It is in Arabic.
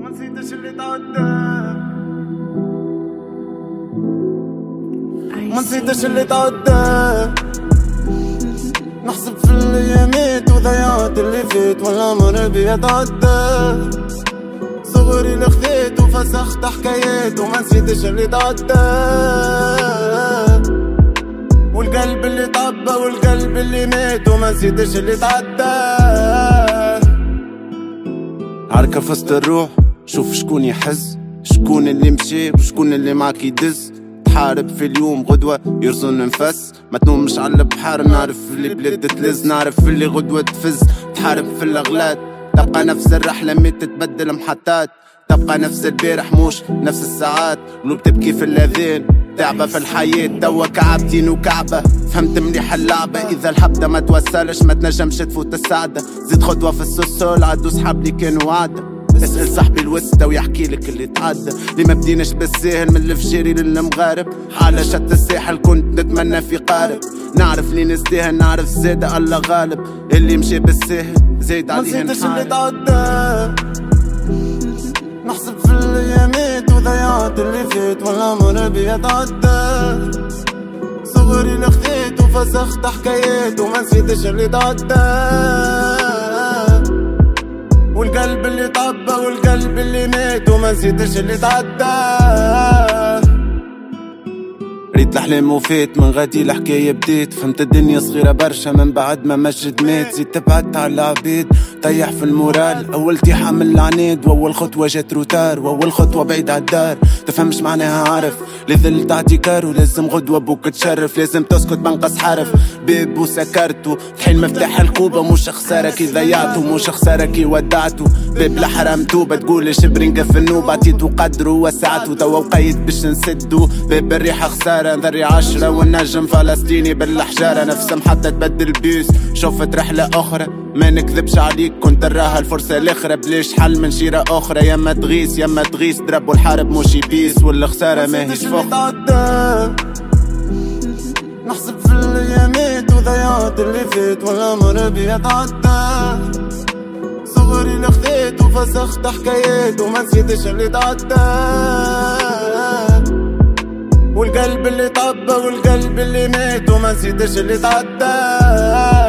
وما نسيتش اللي تعدى، ما نسيتش اللي تعدى. نحسب في الايامات وضيعت اللي فات والعمر بيتعدى. صغري اللي خذيت وفسخت حكايات وما نسيتش اللي تعدى. والقلب اللي طبى والقلب اللي مات وما نسيتش اللي تعدى. عركة فست الروح شوف شكون يحز، شكون اللي مشي وشكون اللي معك يدز. تحارب في اليوم غدوة يرزن نفس، ما تنومش على البحر. نعرف اللي بلاد تلز، نعرف اللي غدوة تفز. تحارب في الأغلات تبقى نفس الرحلة ميت تتبدل محطات. تبقى نفس البارح موش نفس الساعات. قلوب تبكي في الأذان تعبة في الحياة توا كعبتين وكعبة. فهمت مليح اللعبة إذا الحبدة ما توسلش ما تنجمش تفوت السعدة. زيد خطوة في السوسول عدو صحاب لي كانوا وعدة. اسأل صاحبي الوسطى ويحكي لك اللي تعدى. لي ما بديناش بالساهل من الفجيري للمغارب. على شط الساحل كنت نتمنى في قارب. نعرف لي نستاهل نعرف زادة الله غالب. اللي مشي بالساهل زايد عليه نحارب. ما نسيتش اللي تعدى. نحسب في الايامات وضيعت اللي فات والعمر بيتعدى. صغري اللي خذيت وفسخت حكايات وما نسيتش اللي تعدى. والقلب اللي طبى والقلب اللي مات وما نسيتش اللي تعدى. ريت الأحلام وفات من غادي الحكاية بديت. فهمت الدنيا صغيرة برشا من بعد ما مجد مات. زيد تبعدت على العبيد طيح في المورال. أول تيحة من العناد وأول خطوة جات روتار. وأول خطوة بعيد عالدار تفهمش معناها عارف. لذل تعطي كار ولازم غدوة بوك تشرف. لازم تسكت بنقص حرف باب وسكرتو. تحل مفتاح الكوبة مش خسارة كي ضيعتو مش خسارة كي ودعتو. باب الحرام توبة تقول شبرين قفلنو بعطيتو قدرو وسعتو. توا وقيت باش نسدو باب الريحة خسارة. ذري 10 والنجم فلسطيني بالحجارة. نفس محطة تبدل بيوس شوفت رحلة أخرى. ما نكذبش عليك كنت نراها الفرصة الأخرى. بليش حل من شيرة أخرى. يما تغيس ضربوا الحرب مش يبيس. والخسارة ماهيش فخر. نحسب في الأيامات وضيعت اللي فات والعمر بيتعدى. صغري اللي خذيت وفسخت حكايات وما نسيتش اللي تعدى. والقلب اللي طبى والقلب اللي مات وما نسيتش اللي تعدى.